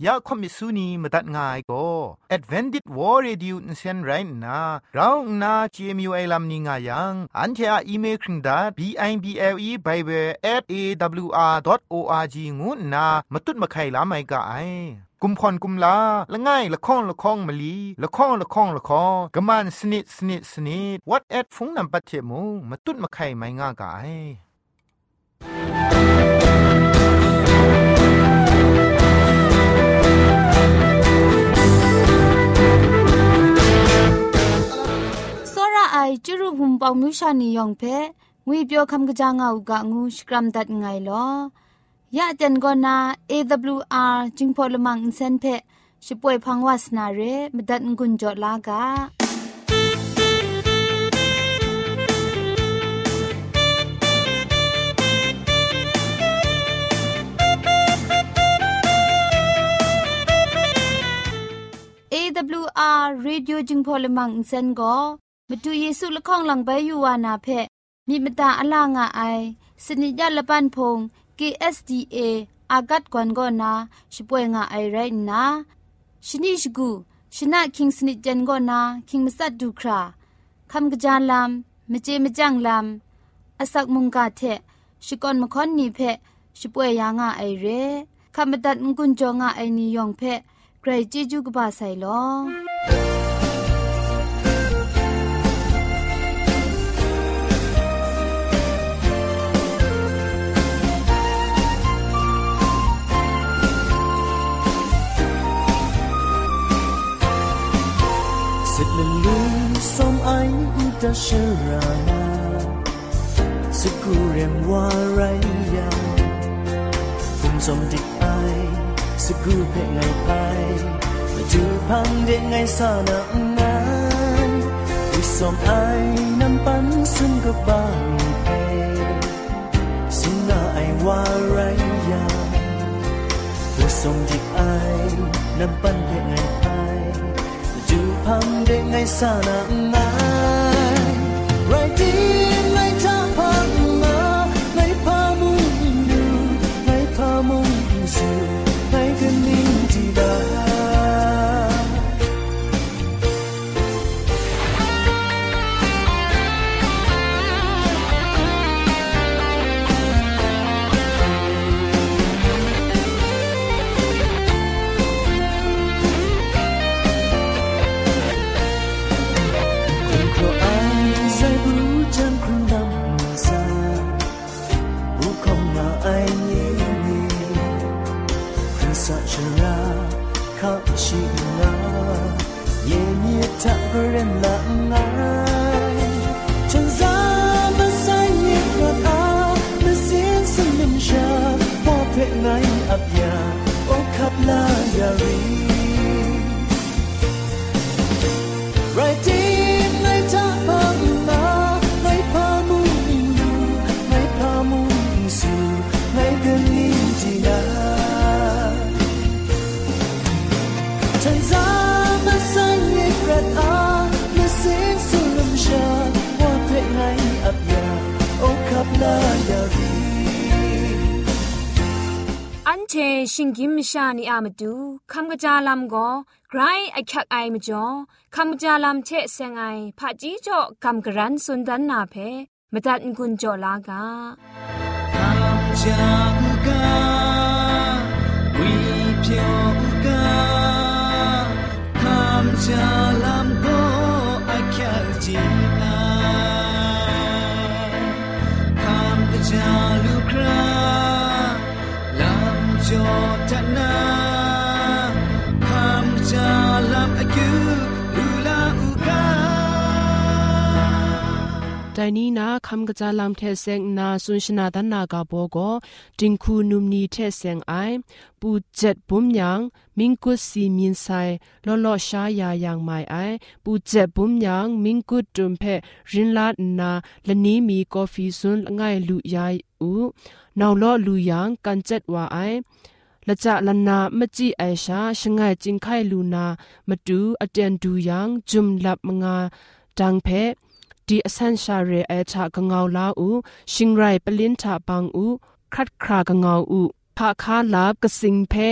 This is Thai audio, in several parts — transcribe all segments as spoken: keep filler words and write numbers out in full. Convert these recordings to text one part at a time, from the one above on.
ยาคอมิสุนีมตัดง่ายก็ Advented War Radio นเซนไรนะเราหน้า จี เอ็ม ยู ไอ ลัมนิงายังอันเทออีเมลคิงดา บี ไอ บี แอล อี Bible แอท เอ ดับเบิลยู อาร์ ดอท โอ อาร์ จี งูนะมาตุดมาไข่ลาไม่กะไอกุมพรกุมลาละง่ายละข้องละข้องมะลีละข้องละข้องละข้องกะมันสนิดสนิดสนิด What at ฟงนำปัจเจมูมาตุดมาไข่ไม่ง่ากะไอไอจุรุภุมปองมิวชานียองเพงุยเปียวคำกะจางเอากะงูสกรัมดัดไงลอยะจันกอนา เอ ดับเบิลยู อาร์ จิงพอลมังอินเซนเพช่วยพังวาสนาเรมดัดงุนจอลากาเอ ดับเบิลยู อาร์ Radio จิงพอลมังอินเซนก็มาดูเยซูละข้องหลังใบยูวานาเพมีมตาอลางาไอสนิยาละปันพง เค เอส ดี เอ อากัดกวนก็นาช่วยงาไอไรนะชนิชกูชนะคิงสนิจันก็นาคิงมัสัดดูคราคำกระจานลำมเจมจังลำอสักมุงกาเทชิกอนมคอนนีเพช่วยยางาไอเรคำบัดงกุนจงาไอนิยองเพใครจีจูกบาไซลอ som anh đã share ra sự cố rèm hoa ray ya cùng som địch ai sự cố về ngày phai mà chưa phăng để ngày xa nặng ngay vì som ai nắm bắn xuân gặp bao ngày xin là ai hoa ray ya vì som địch ai nắm bắn để ngày phai phăng để ngày xa nặng ai rồi tin ngày ta phăng mà ngày pha mung du ngày pha mung du ngày gần ninh chỉ đã อันเชชิงกิมชานีอามาดูคำกระจาลำก็ไกรไอคักไอมาจ่อคำกระจาลำเชเซงไอผาจีจ่อคำกระรันสุนดันนาเพมาตัดกุญจ่อลากาคำจากาวิเพียวกาคำจาลำก็ไอคักจีนาคำกระจาลูกราจอดนาคำจาลำอายุอุลาอุกาแต่นี้นะคำกระจาลำเทเซงนาสุนชนาดันนากาโบโกจิงคูนุมนีเทเซงไอปูเจ็ดบุมยังมิงกุสีมินไซลอลอชายายังไม่ไอปูเจ็ดบุมยังมิงกุดุมเพรินลาดนาละนี้มีกาแฟซุนง่ายลุยายอูนาวล้อลูยังกันเจ็ดว่าไอละจะละนามจีไอชาชงายจิงไข่ลูนามาดูอเจนดูยังจุมลับมงาดังเพดีอสันชาเรไอชากงาวลาอูชิงไรปลินทาบังอูคัดครากงาวอูพาคาลาบกสิงเพ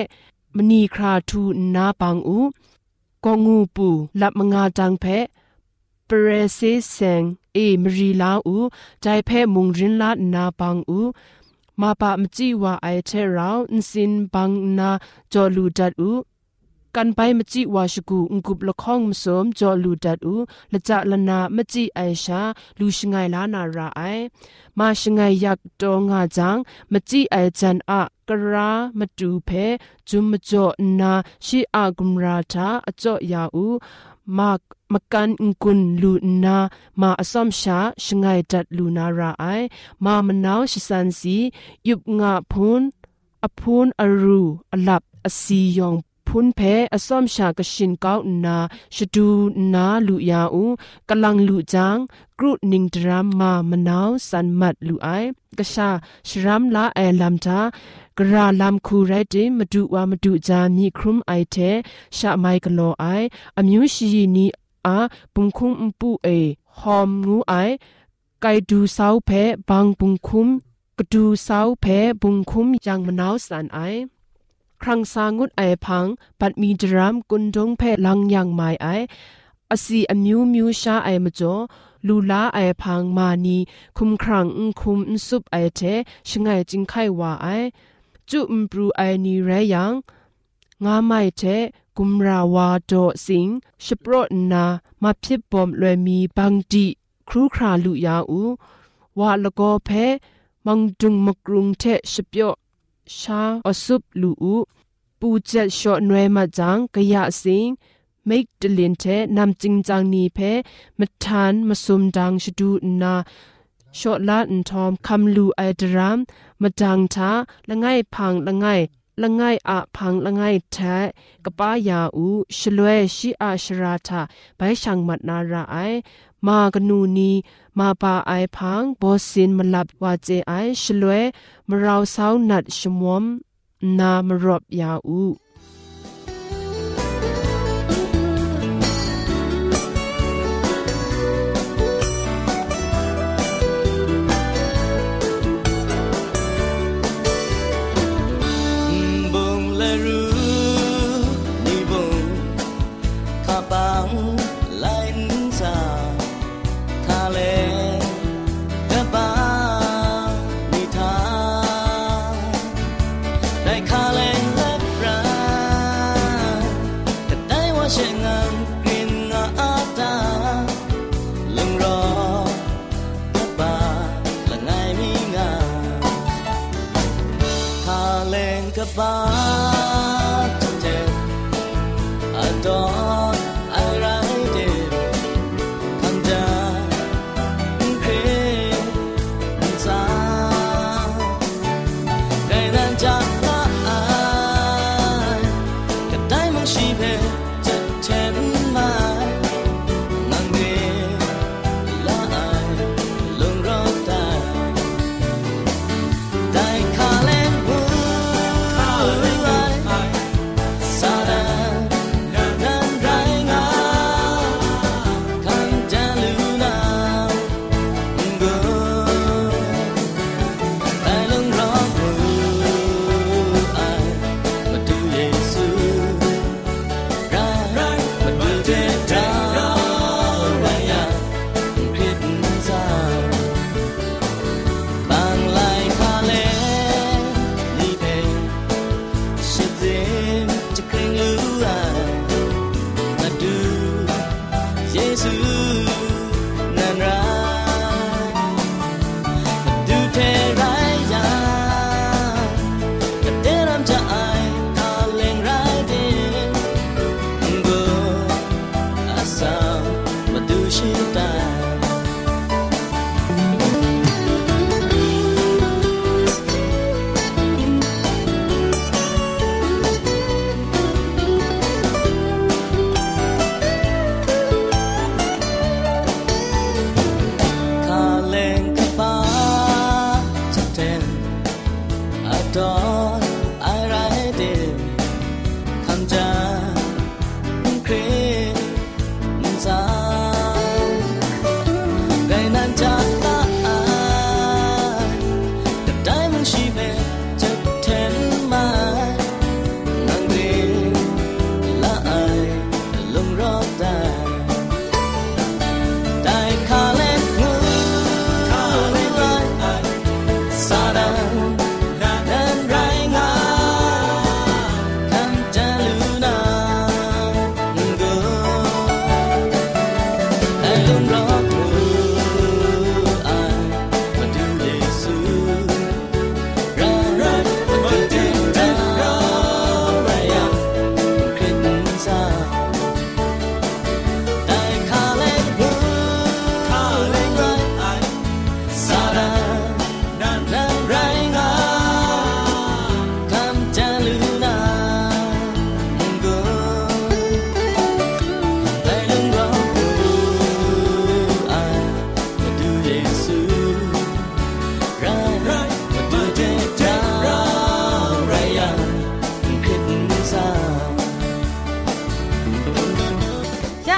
มณีคราทูนาปังอูกองูปูลับมงาจังเพเปรเซเซงเอมรีลาอูใจเพมุงรินลานาปังอูมาปะมจีวาไอเทราอินสินบังนาจอลูดัดอูกันไปมจิวาชกูงกุบละข้องมสมจอลูดัดอูละจะละนามจิไอชาลูชงายลานาราไอมาชงายยักตองาจังมจิไอจันอะกรามาดูเพจุมจ่อนาชิอากุมราทาอจ่อยาอูมากมกันกุนลูนามาอสอมชาชงายจัดลูนาราไอมามนาวชิสันสียุบงาพูนอพูนอรูอลับอสียองพุนเพอสอมชากชินก้าวนาชดูนาลุยาอูกำลังลุจางกรุนิงดรามมามนาวสันมัดลุไอกษาชรามลาเอลัมตากราลามคูไรติมาดูวามาดูจามีครุมไอเทชะไมกโลไออมิวชีนีอาปุงคุมปูเอหอมงูไอไกดูเสาเพบางปุงคุมกดูเสาเพปุงคุมยังมนาวสันไอครั้งสางุดไอพังปัดมีดรามกุนดงเพลังยังไมไออสีอมิวมิวชาไอมจ่อลูลาไอพังมานีคุมครั้งคุมสุบไอเทชงไงจิงไขว่าไอจุมปรูไอนีเรยังงาไม่เทกุมราวาโดสิงชโปรนามาพิบปอมเลยมีบางดีครูคราลุยาอูวาละก็เพมังดุงมกรุงเทชเปียวชาอสุบลูอูปูเจ็ดชอหน่วยมาจังกะยะสิงเมกเดลินเทนำจริงจังนีเพมทานมาซุมดังชดูนาชอลาอันทอมคำลูไอดรามมาดังท้าละไงพังละไงละไงอะพังละไงแท้กะป้ายาอูชลวยชิอาชราทาไปช่างมัดนาราไอมากนูนีมาปาไอพังบอสินมาลับว่าเจไอชลวยมราวสาวนัดชมวมนามรบยาอู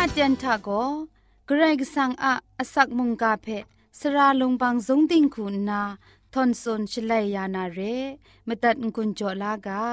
เตียนทาโกเกรกสังอะอสักมุงกาเพสราลงบางสงติงคุณนาทอนซนชลัยยานาเรมตัดกุญจลากา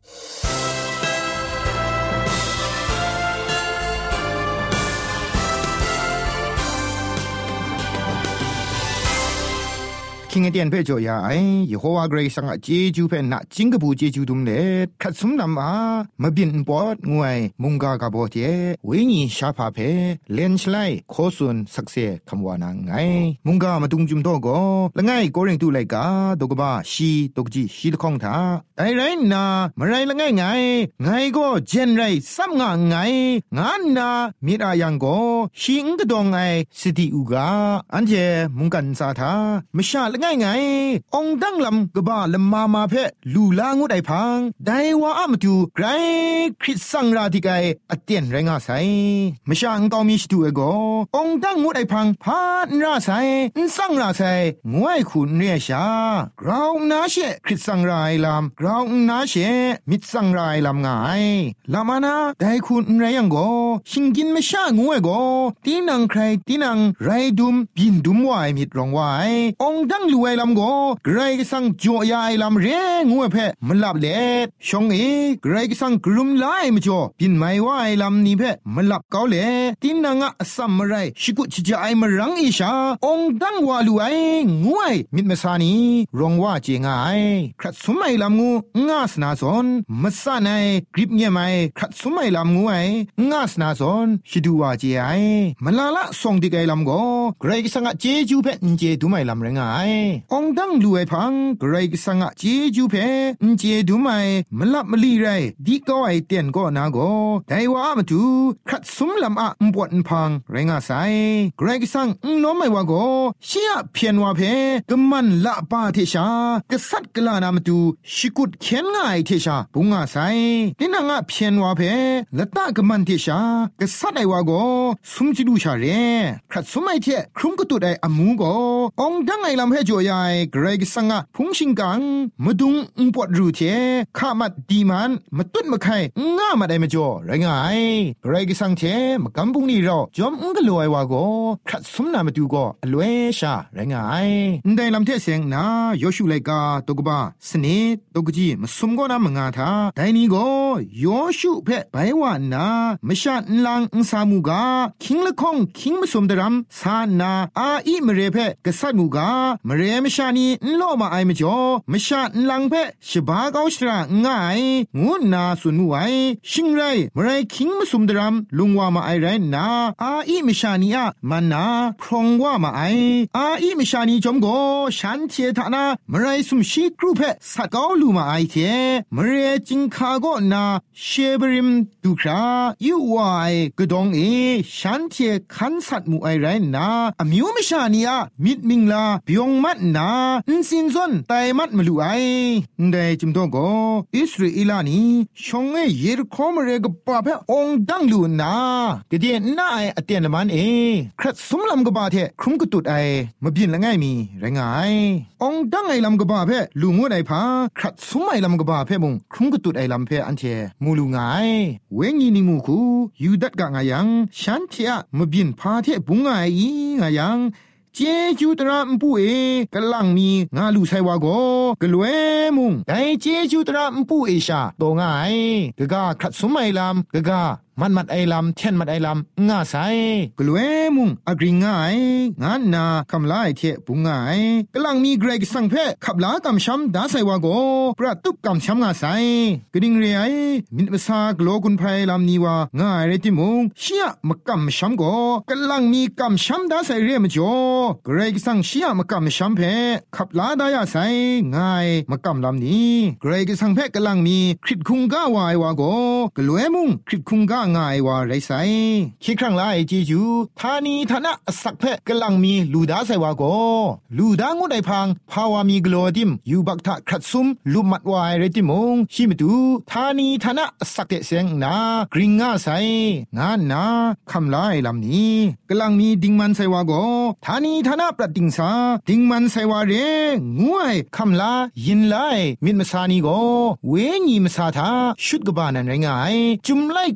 คิงเตียนเพ่จ่อยาไอเยโฮวาเกรซังอะเจจูเพ่นะจิงกะบูเจจูดุมเลคัดซุมนำอามะบินปอดงวยมุงกากะโบเจวิญีชาพาเพเลนชไลโคซุนสักเซคำวานาไงมุงกามาตุงจุมโตโกละไงโกเริงตุไลกาตกบะชีตกจีชีตะข้องทาไดไรนามะไรละไงไงไงก็เจนไรซัมงะไงงานนามิรายังโกชิงกะดองไอสิติอุกาอันเจมุงกันซาทามะชาง่ายไงองดังลำกบ้าลำมามาเพลูลางุดไอพังได้ว่าอามาดูไกรคริสสังราธิไกอเตียนแรงอาศัยไม่ช่างต้องมีสตูเอโกองดังงุดไอพังพานราศัยสังราศัยงวยขุนเรียชากราวนาเชคริสสังรายลำกราวนาเชมิดสังรายลำง่ายลามานาได้ขุนเรียงโกชิงกินไม่ช่างงวยโกตีนังใครตีนังไรดุมบินดุมวายมิดรองวายองดังรวยลำโกไกรก็สังจ่อยายลำเรงวยเพะมันหลับเล็ดชงเอไกรก็สังกลุ่มไล่มาจ่อปินไม่ว่าไอลำนี้เพะมันหลับเกาเล่ตินางะสัมมาไรชิกุชิจายมารังอิชาองดังวาลูไองวยมิดมาสานีรองว่าเจงไอครัดสมัยลำงูงาสนาสนมาสานายกริบเงียไม่ครัดสมัยลำงูไองาสนาสนชิดูว่าเจไอมันลาละส่งดิไกลำโกไกรก็สังะเจจูเพะเจดูไม่ลำเรงไอองดังลูไอพังไกรกสังะเจจูเพนเจดูไมมลับมลีไรดีก็ไอเตียนก็นาโกไดว่ามาดูขัดสุมลำอะมปวดพังไรงาไซไกรกสังน้อมไม่ว่าโกเชียเพียนว่าเพกมันละปาเทชากษัตริย์กลานามาดูชิกุดเขียนง่ายเทชาปุงาไซดินางะเพียนว่าเพละตากมันเทชากษัตริย์ไอว่าโกสุมจิดูชาเรขัดสุมไอเทครุมกตุดไออมูโกองดังไอลำให้จ่อยายไกรกสังะพุงชิงกังมาดุงอุปวดรูเทข้ามัดดีมันมาตุ้ดมาไข่ง่ามาได้มาจ่อไรงายไกรกสังเทมากำปุงนี่เราจอมอุ้งกลวยวาโกขัดสมนามาดูโกอลเวชาไรงายได้ลำเทเสียงนาโยชูไลกาตกบ้าสนิดตกจีมาสมก็นามงาทาได้นี้โกโยชูเพไปว่านาไม่ชาอันลังอุสามูกาคิงละคงคิงมาสมดรำสานาอาอีมเรเพกษัตริย์มูกามเรมชานีโลมาไอมจ่อไม่ชาอันลังเพชบาเกาชราง่ายงูนาสุนไวชิงไรมไรคิงมาสมดรำลุงว่ามาไอไรนาอาอีมชานีอะมันนาพรองว่ามาไออาอีมชานีจอมโกฉันเททานามไรสุมชีกรูเพสักเกาลูมาไอเทมเรจิงคาโกนาเชบริมดูครายูวายกดองเอฉันเทคันสัตมูไอไรนาอมิวมชานีอะมิดมิงลาบิยงมัดนาอินสินซอนไตมัดมลูไอได้จิมโตโกอิสราเอลานีชงเอเยรคอมเรกปาเพองดังลูนากะเดียน่าไออเตียนละมันเอครัดสมลำกบาเทครุมกตุดไอมาบินละง่ายมีไรงายองดังไอลำกบาเพลูงวดไอพาครัดสมไอลำกบาเพมุงครุมกตุดไอลำเพอันเทมูลูงายเวงีนิมูคูยูดัดกะงายังฉันเทอะมาบินพาเทบุงไอငါยังเจจูตระมปุเอกะลังมีงาลูไซวาโกกะลวยมุงไดเจจูตระมปุเอชาโตงายกะกะขัดสมัยลำกะกะมันมัดไอลำเทนมัดไอลำง่าไซกลวยมุงอกริงง่ายงานนาคำลายเทปุงง่ายกำลังมีเกรกสังเพขับลากำช้ำดาไซวาโกประตุบกำช้ำง่าไซกดิ่งเรียมินภาษากโลกุนไพลำนี้ว่าง่ายเรติมุงเชียมกำช้ำโกกำลังมีกำช้ำดาไซเรียมจ่อเกรกสังเชียมกำช้ำเพขับลาดายาไซง่ายมกำลำนี้เกรกสังเพกำลังมีคริตคุงก้าวายวาโกกลวยมุงคริตคุงก้าง่ายว่าไรไซคิดครั้งไล่จีจูทานีทนะสักเพกำลังมีลูดาไซวาโกลูดางุไดพังภาวามีกลอดิมยูบักทะครัดซุมลุมัดวายเรติมงชิมตูทานีทนะสักเตเซงนากริงง่าไซงานนาคำไล่ลำนี้กำลังมีดิงมันไซวาโกทานีทนะประดิงสาดิงมันไซวาเรงวยคำลายินไลมินมสานีโกเวงีมสาทาชุดกบานันไรงายจุมไลกาติง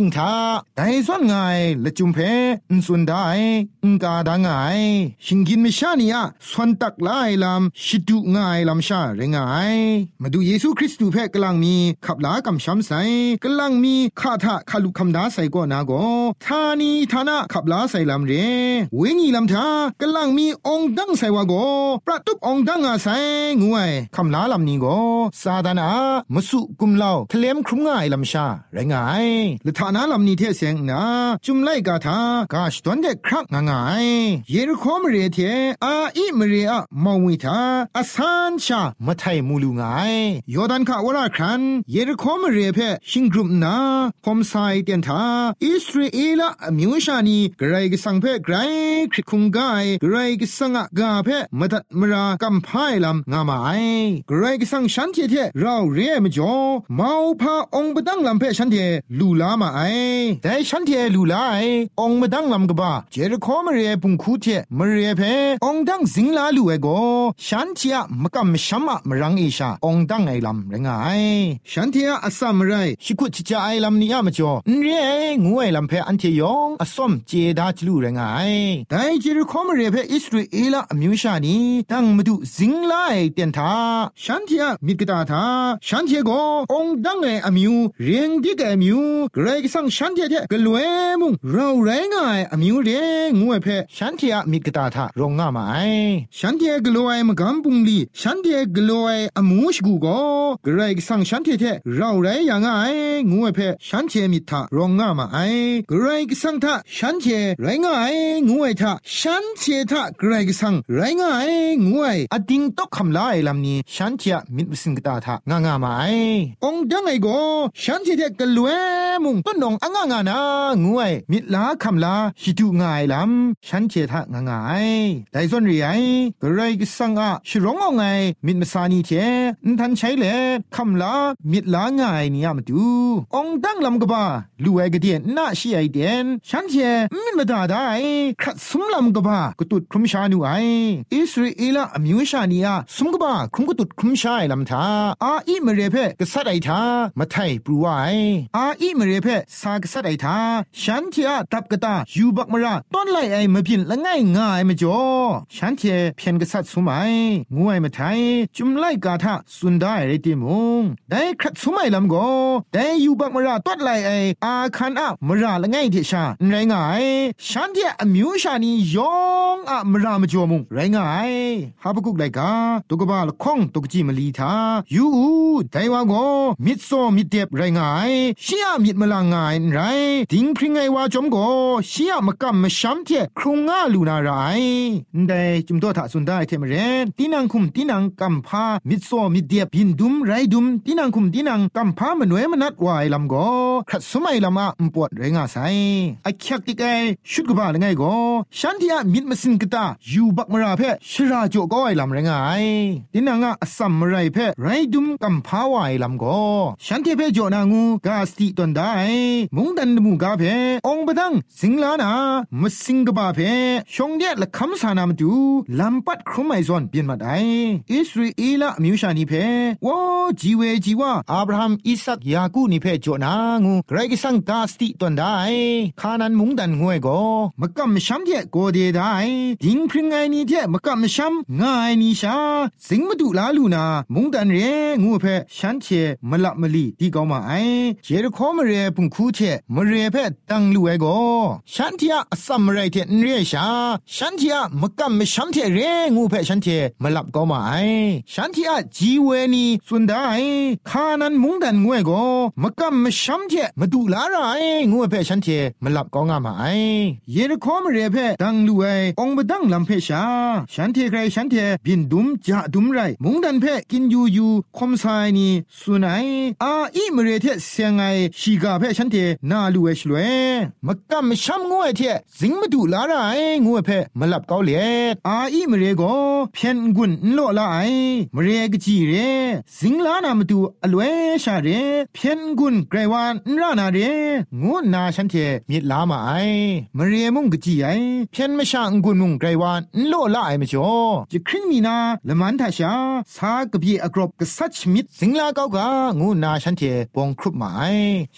งทาไดส่วนไงละจุมเพอุนสุนได้อุนกาดางไงชิงกินมิชานีอะสวนตักลายลำชิดุไงลำชาเรงไงมาดูเยซูคริสต์เพกำลังมีขับลากำช้ำใส่กำลังมีข้าทะขลุคำดาใส่ก็นาโกทานีทานะขับลาใส่ลำเรเวงีลำทากำลังมีองค์ดังใส่วาโกประตุบองค์ดังอาศัยงวยคำลาลำนี้โกซาดานามสุกุมเล่าเคลมครุงง่ายลำชาไรงายละทานาลำนี้เทเสียงนะจุมไลกาทากาชตอนเด็กครักง่ายเยรูคอมเรเทอาอิมเรอะมองวิทาอาซานชามาไทยมูลูง่ายยอดันขาวราครันเยรูคอมเรเพชิงกรุมนาพอมไซเตียนทาอิสราเอลอะมิวชานีไกรกสังเพไกรคริคุงกายไกรกสังอะกาเพมตัดมรากัมพายลำงามาไอไกรกสังฉันเทเทเราเรียมจ่อมาพาองบดังลำเพฉันเทลูลามาไอแต่ฉันเทลูลาไอองบดังลำกบ้าเจริคอมเรียปุงคูเทมเรียเพองดังสิงลาลูเอโกฉันเทียมกัมชัมะมรังเอชาองดังไอลำเรงไอฉันเทียอัสามไรชิคุจิจาไอลำนี้อะมจ่อเรียงูไอลำเพอันเทยองอสมเจดาจลูเรงไอแต่เจริคอมเรียเพอิสราเอลอมิวชานีตั้งมาดูสิงลาไอเตียนทาฉันเทียมิกตาทาฉันเทียโกองดังไออมิวเรียงดิกไอมิวเกรกสังฉันเทียเทกลวยมุงเราไรงไออมิวเรงูไอเพฉันเทียมิกตาทารองงามาไอฉันเทียกลวยมกัมปุงลีฉันเทียกลวยอมูชกูโกเกรกสังฉันเทียเทเราไรยังไงงูไอเพฉันเทียมิทารองงามาไอเกรกสังทาฉันเทียไรง่ายงูไอทาฉันเทียทาเกรกสังไรง่ายงูไออดิงตอกคำลาไอลำนี้ฉันเทียมิดสิงกตาทางางามาไอองดังไอโกฉันเทียกลวยมุงต้นนองอ่างางานางูไอมิดลาคำลาชิดูง่ายลำฉันเทียทางางาไอแต่ส่วนเรียเกรกสังอะชร้องไงมิดมาสานีเทนทันใช้เล่คำลามิดลาง่ายนี่ยามดูองดังลำกบ้าลูเอกเดียนน่าชีไอเดียนฉันเทียมิดมาด่าได้ครัดสมลำกบ้ากตุดครุมชานูไออิสราเอลอมิวชานีอะสมกบ้าครุมกตุดครุมชาไอลำทาอาอีมเรเพกษัตริย์ไอทามาไทยปรูไออาอีมเรเพสากษัตริย์ไอทาฉันเทียตับกตายูบักมราต้นไลไอมาพินละง่ายง่ายมาจ่อฉันเทียเพียนกษัตริย์สมัยงูไอมาไทยจุมไลกาทาสุนได้เรติมงได้ครัดสมัยลำโกได้ยูบักมราต้นไลไออาคันอะมราละง่ายเทชาไรง่ายฉันเทียอมิวชานียองอะมรามาจ่อมงไรง่ายฮาบกุกไลกาตุกบาลคงตุกจิมลีทายูอูไดวาโกมิดโซมิดเดบไรง่ายชียมิดมลางง่ายไรดิงพริงไงวาจอมโกชียมกัมมชัมเทครุงงาลูนาไรได้จุมโตทะสุนได้เทมเรนตินังคุมตินังกัมพามิดโซมิดเดบบินดุมไรดุมตินังคุมตินังกัมพามนเวมนัดวายลำโกครัดสมัยลำอะมปวดไรงาไซไอคักติกไอชุดกบาลไงโกฉันที่อะมิดมาสินกตายูบักมราเพชราโจก็ไอลำไรงายตินังอะอัสสัมไรเพไรดุมกัมพาวายลำโกฉันที่เพโจนางูกาสติตอนได้มุงดันมูกาเพองบดังสิงลานามาสิงกบาเพชงเดียละคำสานามดูลำปัดครุมไอซอนเปียนมาได้อิสราเอลอะมิวชานีเพวอจีเวจีวาอับราฮัมอิสักยากูนิเพโจนางูไกรกิสังกาสติตอนได้คานันมุงดันงวยโกมะกัมชัมเทโกเดได้ดิงพริงไงนี่เทมะกัมชัมง่ายนี่ชาสิงมาดูลาลูนามุงดันเรงูเพฉันเทมละมลีดีกอมาไอเจรคอมเรปุงคูเทมเรเพตังลูเอโกฉันเทียสัมไรเทนเรชาฉันเทียมะกัมชัมเทเรงูเพฉันเทมลับกอมาไอฉันเทียจีเวนีสุนได้คานันมุงดันงวยโกมะกัมชัมเทมาดูลาไรงูเพฉันเทมลับกองามาไอเยรคอมเรเพตังลูเอองบดังลำเพชาฉันเทใครฉันเทบินดุมจะดุมไรมุงดันเพกินยูยูคมไซนีสุนัยอาอีมเรเทเสียงไอชีกาเพฉันเทนาลูเอชลเวมะกัมชัมงวยเทสิงมาดูลาไรงูเพมลับเกาเลอาอีมเรโกเพียนกุนโลลาไอมเรกจีเรสิงลานามาดูอลเวชาเรเพียนกุนไกรวานรานาเรงูนาฉันเทมิดลามาไอมเรมุงกจีไอเพียนมชาองกุนมุงไกรวานโลลาไอมจ่อจะคริมีนาละมันทาชาสากบีอกรบกษัตริย์มิดสิงลาเกากางูนาฉันเทปองครุบมาไอฉันเทีย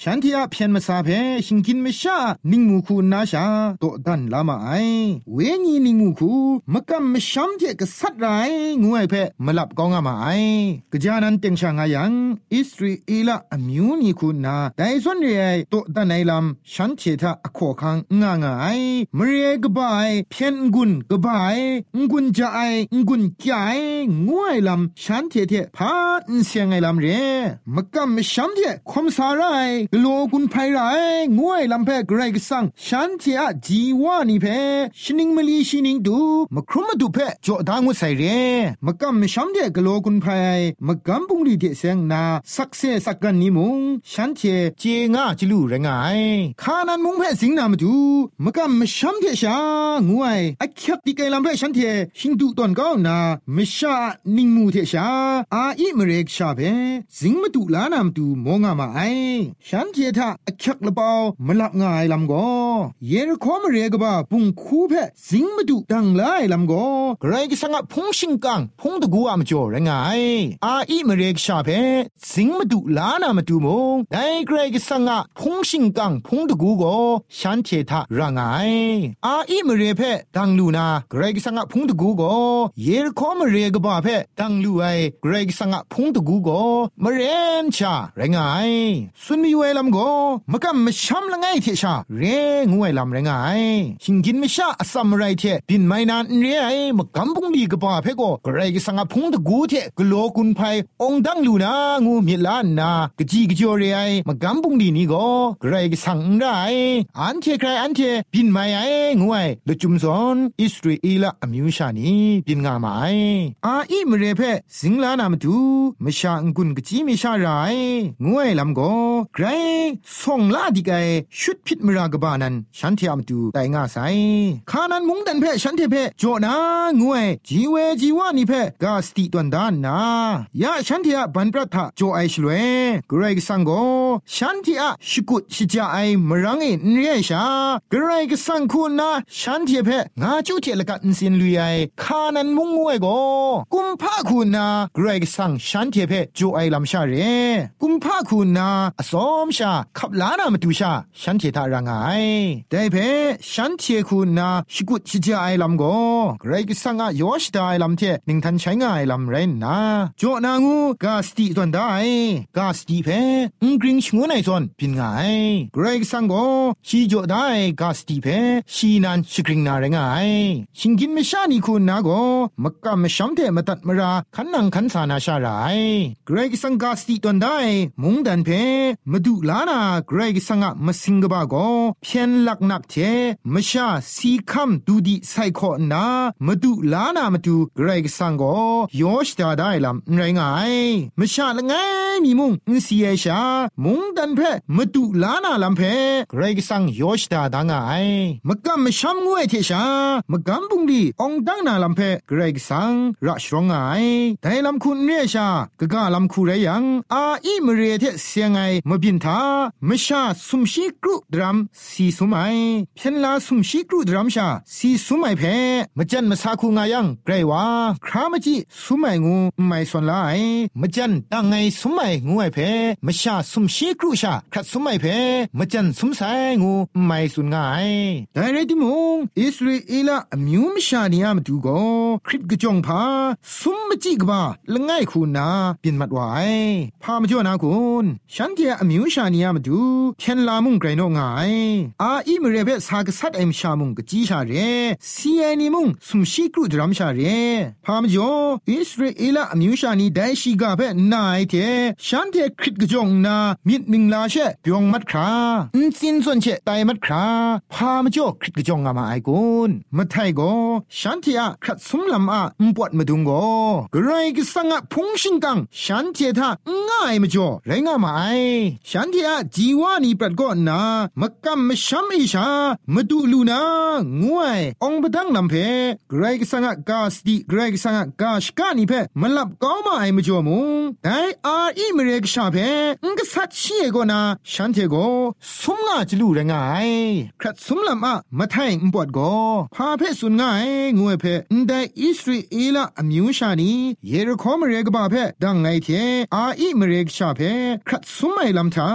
เพียนมาซาเพชิงกินไม่ชานิงมูคูนาชาโตดันลามาไอเวงีนิงมูคูมะกัมมะชัมเจกษัตไรงูไอเพมะลับกองอามาไอกะจานันเต็งชางายังอิสราเอลอะมิวนีคูนาไดซอนเรไอโตดันไอลัมฉันเชทาอโคคังงางาไอมเรกบายเพียนกุนกบายงุนจาไองุนจาไองูไอลัมฉันเทเทพาอินเสียงไอลัมเรมะกัมมะชัมเจคอมสาไรกโลกุนไพไรงูไอลัมเพกไรกซังฉันเทอะจีวานีเพชินิงมะลีชินิงดูมะครุมมะดูเพจ่อดางุไซเรมะกัมมะชัมเจกโลกุนไพมะกัมปุงลีเทเซงนาสักเซสักกันนิมุงฉันเทเจงาจิลูเรงไอคานันมุงเพสิงนามดูมะกัมมะชัมเทชางูไออะคักติไกลัมเพฉันเทชิงดูตอนก้าวนามิชานิงมูเทชาอาอิมเรกชาเพสิงมะดูลานามดูมองามาไอฉันเททาอะคักละเปามะลับงายลำโกเยรโคมเรกบาปุงคูเพสิงมะดูดังไลลำโกไกรกสังะพงชิงกังพงตะกูอะมจ่อเรงไออาอิมเรกชาเพสิงมะดูลานามดูมงไดไกรกสังะพงชิงกังพงตะกูโกฉันเททารางไออาอิมเรเพดังลูนาไกรกสังะพงตะกูโกเยรโคมเรกบาเพดังลูไอไกรกสังะพงตะกูโกมะเรนชาเรงไอสุนมีเวลำโกมะกัมมะชัมละไงเทชาเรงวยลำเรงไอชิงกินมะชาอสัมไรเทบินไม่นานเรไอมะกัมปุงลีกบาเพโกไกรกสังะพงตะกูเทกโลกุนไพองดังลูนางูมิลานนากะจีกะจอเรไอมะกัมปุงลีนี่โกไกรกสังไรอันเทใครอันเทบินไม่ไองวยละจุมซอนอิสราเอลอะมิวชานีบินงามาไออาอิมเรเพสิงลานามตูมะชาองกุนกะจีมิชาไรงวยลำโกไกรส่งลาดิไกชุดพิดมรากบานันฉันเทอามตูไตงาไซคานันมุงดันเพฉันเทเพโจนางวยจีเวจีวานิเพกาสติตันดานนายาฉันเทอะบันปรัทธะโจไอชลเวกรกสังโกฉันเทอะชิกุชิจาไอมรังเอเรียชากรกสังคูนาฉันเทเพงาจูเทละกันสินลุยไอคานันมุงงวยโกกุมภาคูนากรกสังฉันเทเพโจไอลำชาเรกุมภาคูนาอสอมชาขับลานามาตูชาฉันเททารางไอได้เพฉันเทคูนาชิกุชิจาไอลำโกไกรกสังอะยอชดาไอลำเทนิงทันใช้งายลำเรนนาโจนางูกาสติตันได้กาสติเพอุกริงชงวนไอซอนพินงายไกรกสังโกชีโจได้กาสติเพชีนันชกริงนาเรงไอชิงกินไม่ชานีคูนาโกมักกะมะชัมเทมตัดมราขันนังขันสานาชาไรไกรกสังกาสติตันได้มุงดันเพมดุลานาไกรกสังะมะสิงกบาโกเพียนลักนักเทมะชาสีคัมดูดิไซโคนามดุลานามดุไกรกสังโกยอชดาได้ลำไรงายมะชาละไงมีมุงอินซีเอชามุงดันเพมดุลานาลำเพไกรกสังยอชดาดังไงมะกัมมะชัมงวยเทชามะกัมบุงดีองดังนาลำเพไกรกสังรัชรองไงแต่ลำคุณเรชากะกะลำคูเรยังอาอิมเรเทเสียงไงมะบินทามะชาสุมชีกรุดรัมสีสุมัยเพียนลาสุมชีกรุดรัมชาสีสุมัยเพมะจันมะสาคูงายังไกรวาครามจิสุมัยงูไม่สนลายมะจันตังไงสุมัยงูไอเพมะชาสุมชีกรุชาครัดสุมัยเพมะจันสุมไซงูไม่สุนงายแต่เรติมงอิสราเอลอะมิวมชานียามตูโกคริตกะจงพาสุมมจิกบาละง่ายคูนาปินมัดวายพามจ่อนาคุณฉันเทอะมิวชานียามตูเพียนลามุงไกรโนงายอาอิมเรเบสากษัตเอ็มชามุงกะจีชาเรซีเอนิมุงสุมชีกรุดรัมชาเรพามจ่ออิสราเอลอะมิวชานีไดชิกาเบนายเทฉันเทคริตกะจงนามิดมิงลาเชเปียงมัดคราอินซินส่วนเชไตมัดคราพามจ่อคริตกะจงอามาไอกุนมะไทโกฉันเทอะครัดสุมลำอะอุปวดมะดุงโกกะไรกะสังอะพงชิงกังฉันเททาง่ายมจ่อไรงามาไอฉันเทอะจีวานีปรัดก็นามะกัมมะชัมอิชามะดุลูนางวยองบดังลำเพไกรกสังอะกาสติไกรกสังอะกาชกานีเพมะลับก้าวมาไอมจ่อมุงไดอาอิมเรกชาเพงกะสัตชีเอโกนาฉันเทโกสุมงาจลูไรงายครัดสุมลำอะมะไทอุปวดโกพาเพสุนงายงวยเพอินไดอิสราเอลอะมิวชานีเยริโคมเรกบาเพดังไงเทอาอิมเรกชาเพครัดสุมไมลำทาฉ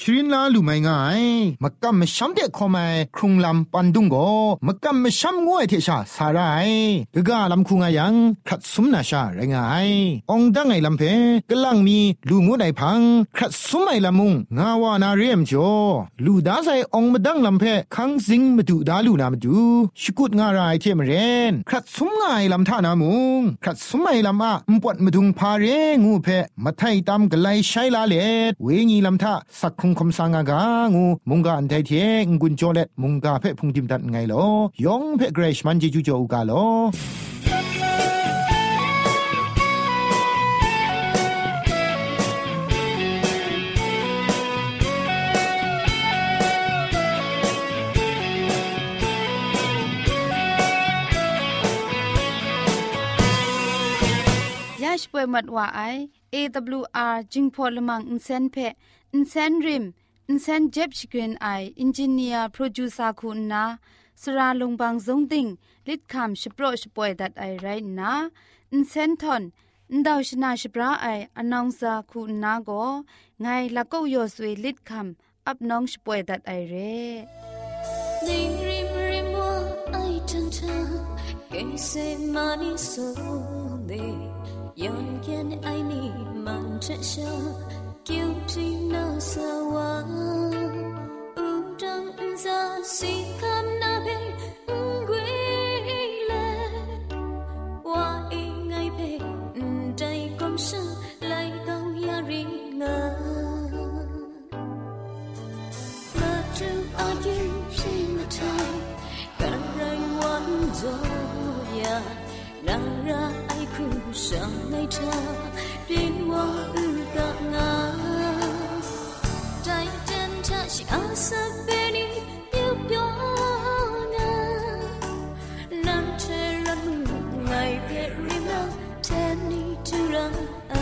ชรินลาลูไม่ง่ายมักกำมช้ำเด็กขอไม่ครุงลำปันดุงโกมักกำมช้ำงวยเทชาสาไรกะกาลำคุงอายังขัดสุมนาชาไรงายองดังไงลำเพกลังมีลูงูไดพังขัดสุมไอลำมุงงาวานาเรียมจ่อลูดาไซองมาดังลำเพคังซิงมาดูดาลูนามาดูชกุดงารายเทมเรนขัดสุมง่ายลำท่านามุงขัดสุมไอลำอะมปวดมาดุงพาเรงูเพมาไทยตามกะไลใช้ลาเลดเวงีลำท่าสักคุงคำสังอากางูมุงกาอันไทยเทงกุนโจเลตมุงกาเพพุงดิมดัดไงลอยองเพเกรชมันจิจูโจอุกาลชป่วยหมดว่าไอ เอ ดับเบิลยู อาร์ จิงพอลมังอินเซนเพอินเซนริมอินเซนเจ็บชกรีนไออินจิเนียร์โปรดิวเซอร์คุณนาสราลงบางสงติงลิดคำชโปรชป่วยดัดไอไรนะอินเซนทอนอินดาวชนาชปราไออนองซาคุณนาโกไงละก็ยอสวยลิดคำอับน้องชป่วยดัดไอเร่ริมริมริมว่าไอทันทันเก่งเซมานิโซเดย้อนแค่ไอ้นี่มันจะเชื่อคิวที่น่าสวรรค์อุดังจะสิคำนาเบงกุยเลว่าอีไงเบใจกลมชื่อไล่เกาอยาริงามาดูอายุสิมาไทยกันไรวันโจยานังรัก苦想爱他变我不敢啊在等他是阿萨贝尼有表啊难这人们爱别人了天你突然爱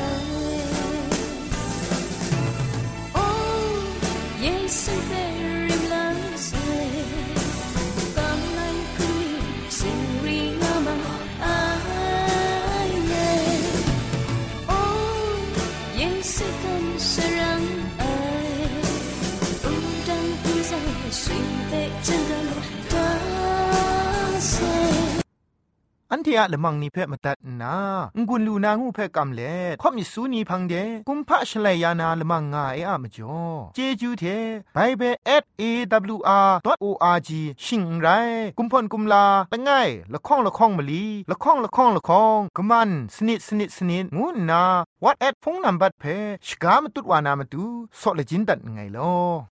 哦耶稣被人了谁刚来苦你心里那么爱อันเทียละมังนิเพ่มาตัดนางุนลูนางูเพ่กำเล่ข่อมิสูนีพังเดกุมพะชเลยานาละมังงาเออะมจ่อเจจูเทไบเบิล แอท เอ ดับเบิลยู อาร์ ดอท โอ อาร์ จี ชิงไรกุมพ่นกุมลาละง่ายละข้องละข้องมะลีละข้องละข้องละข้องกะมันสนิดสนิดสนิดงูนาวัดแอดพงนัมบัดเพ่ชกามตุดวานามตุซอเลจินตัดไงลอ